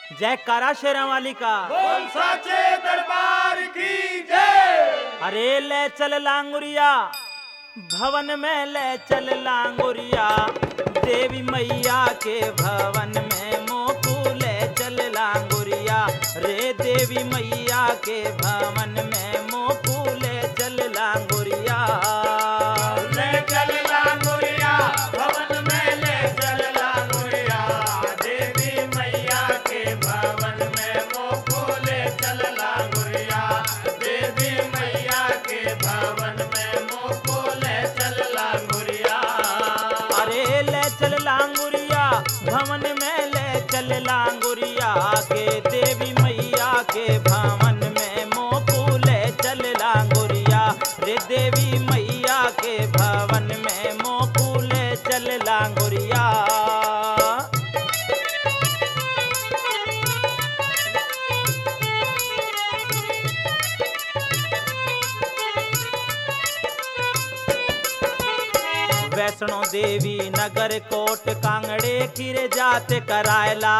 जयकारा शेरा वाली का। बोल साचे दरबार की जय। अरे ले चल लांगुरिया भवन में, ले चल लांगुरिया देवी मैया के भवन में। मोकू ले चल लांगुरिया रे देवी मैया के भवन में। मोकू ले चल लांगुरिया। ले चल लांगुरिया भवन में, ले चल लांगुरिया देवी मैया के भवन में। मोको ले चल लांगुरिया देवी मैया के भवन में। मोको ले चल लांगुरिया। अरे ले चल लांगुरिया भवन में, ले चल लांगुरिया के देवी मैया के भवन में। मोकू ले चल लांगुरिया रे देवी मैया के भवन में। मोकू ले चल लांगुरिया। वैष्णो देवी नगर कोट कांगड़े किरे जात करायला।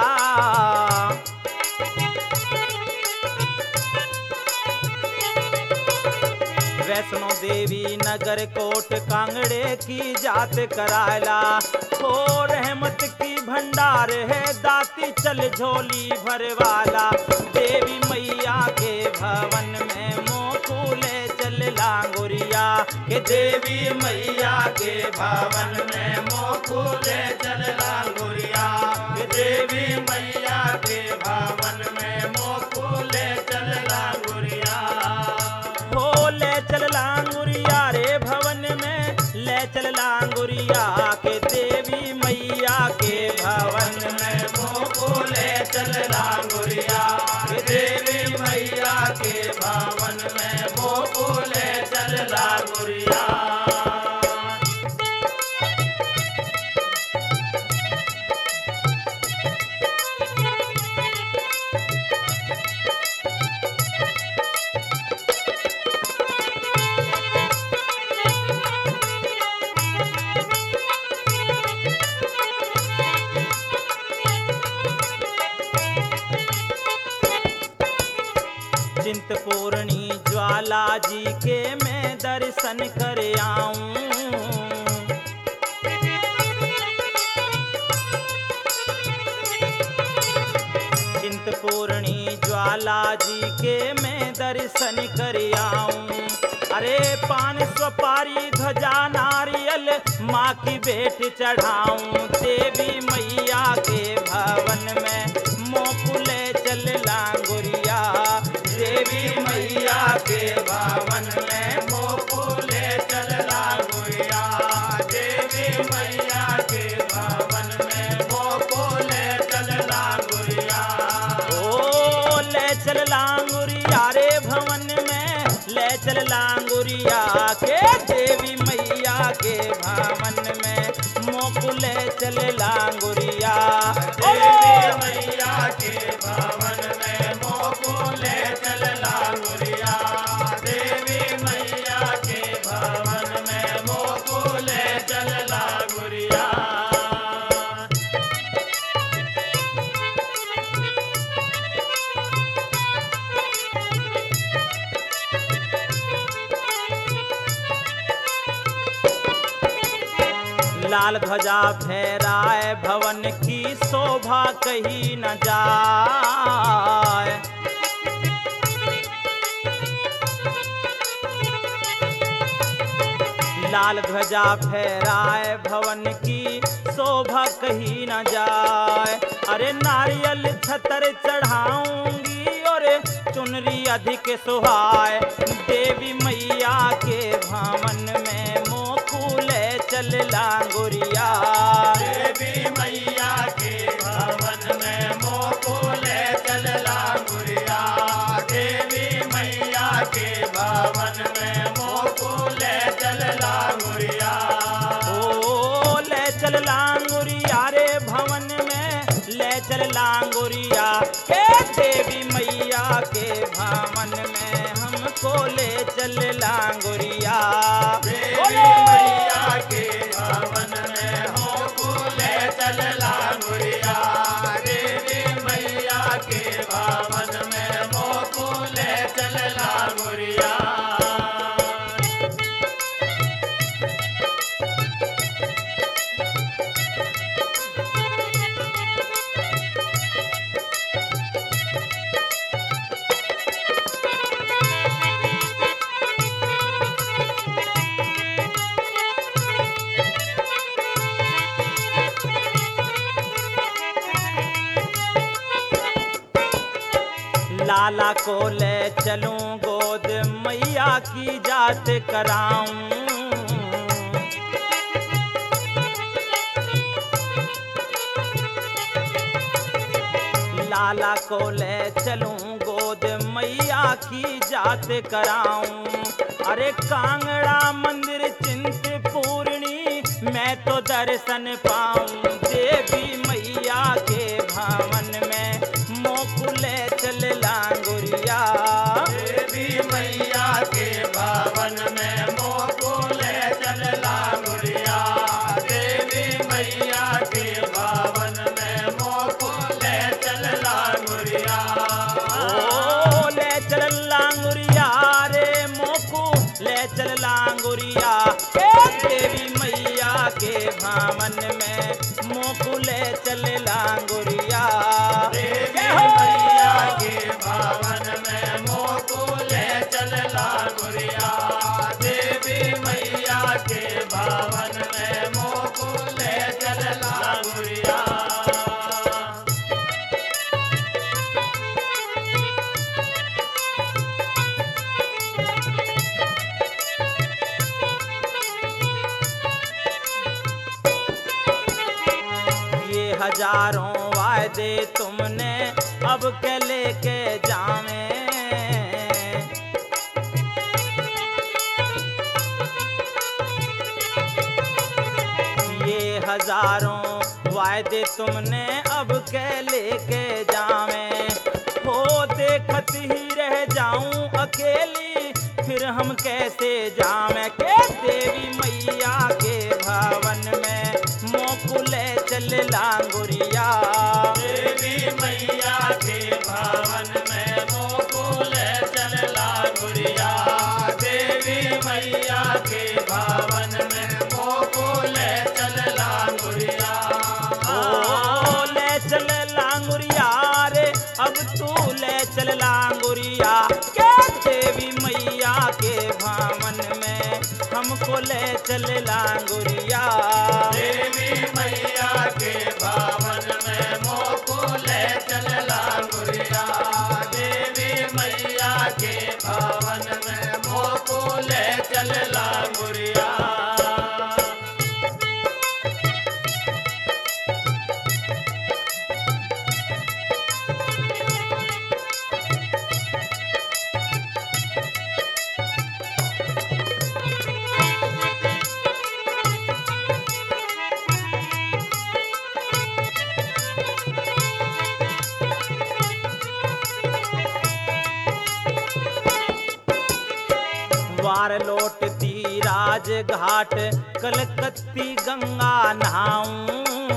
वैष्णो देवी नगर कोट कांगड़े की जात करायला। हो रहमत की भंडार है दाती चल झोली भरवाला। देवी मैया के भवन में मोकू ले चल लांगुरिया के देवी मैया के भवन में। मोकू ले चल लांगुरिया के देवी मैया के भवन में। मोकू ले चल लांगुरिया। हो ले चल लांगुरिया रे भवन में, ले चल लांगुरिया के देवी मैया के भवन में। मोकू ले चल लांगुरिया के देवी मैया के भवन में। मोकू ले चल लांगुरिया। चिंतपूर्णी ज्वाला जी के मैं दर्शन कर आऊं। चिंतपूर्णी ज्वाला जी के मैं दर्शन कर आऊं। अरे पान सुपारी ध्वजा नारियल माँ की भेंट चढ़ाऊं। देवी मैया के भवन में मोकू ले चल लांगुरिया। देवी मैया के भवन में मोकू ले चल लांगुरिया। देवी मैया के भवन में मोकू ले चल लांगुरिया। ओ ले चल लांगुरिया रे भवन में, ले चल लांगुरिया के देवी मैया के भवन में। मोकू ले चल लांगुरिया देवी मैया के भवन में। मोको ले चल लांगुरिया देवी मैया के भवन में। मोको ले चल लांगुरिया। लाल ध्वजा फहराए भवन की शोभा कहीं न जाए। लाल ध्वजा फहराए भवन की शोभा कहीं न जाए। अरे नारियल छतर चढ़ाऊंगी और चुनरी अधिक सुहाए। देवी मैया के भवन में मोकू ले चल लांगुरिया। देवी मैया के भवन में मोको ले चल लांगुरिया। देवी मैया के भवन में मोको ले चल लांगुरिया। ओ ले चल लांगुरिया रे भवन में, ले चल लांगुरिया के देवी मैया के भवन में। हमको ले चल लांगुरिया। देवी मैया के भवन में हमको ले चल लांगुरिया। देवी मैया के भवन में मोको ले चलला गुरिया। लाला को ले चलूं गोद मैया की जात कराऊं। लाला को ले चलूं गोद मैया की जात कराऊं। अरे कांगड़ा मंदिर चिंतपूर्णी मैं तो दर्शन पाऊं। देवी मैया के भवन में मोको ले चलला गुरिया। देवी मैया के भवन में मोको ले चलला गुरिया। देवी मैया के भवन में मोको ले चलला गुरिया। ओ ले चलला गुरिया रे मोको ले चलला गुरिया। ए देवी मैया के भवन में मोको ले चलला गुरिया। देवी मैया के भवन में मोको ले चलला गुरिया। देवी मैया के भवन में मोको ले चलला गुरिया। ये हजारों वायदे तुमने अब के लेके जावे। ये हजारों वायदे तुमने अब के लेके जावे। हो देखत ही रह जाऊं अकेली फिर हम कैसे जावे। के देवी मैया के भवन में मोको ले चलला गुरिया। देवी मैया के भवन में मोको ले चलला गुरिया। देवी मैया के भवन में मोको ले चलला गुरिया। ओ ले चलला गुरिया रे अब तू ले चलला गुरिया। के देवी मैया के भवन में हमको ले चलला गुरिया। देवी मैया के भवन में मोको ले चलला गुरिया। देवी मैया के भवन में मोको ले चलला गुरिया। वार लौटती राजघाट कलकत्ती गंगा नहाऊं।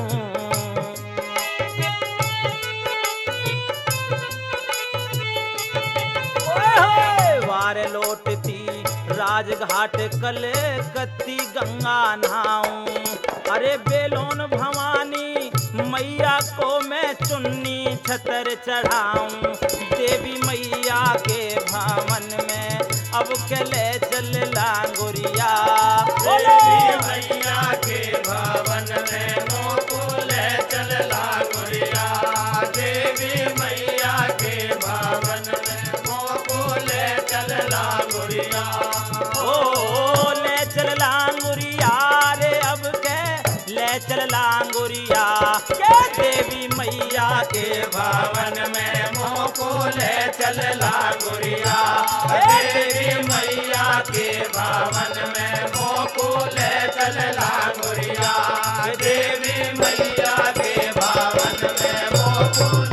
वार लौटती राजघाट कलकत्ती गंगा नहाऊं। अरे बेलोन भवानी मैया को मैं चुन्नी छतर चढ़ाऊं। देवी मैया के भवन में अब के ले चलला गुरिया। देवी मैया के भवन में मोको ले चलला गुरिया। देवी मैया के भवन में मोको ले चलला गुरिया। ओ ले चलला गुरिया रे अब के ले चलला गुरिया। के देवी मैया के भवन में मोको ले चलला गुरिया। देवी मैया के भवन में मोको ले चलला गुरिया। देवी मैया के भवन में मोको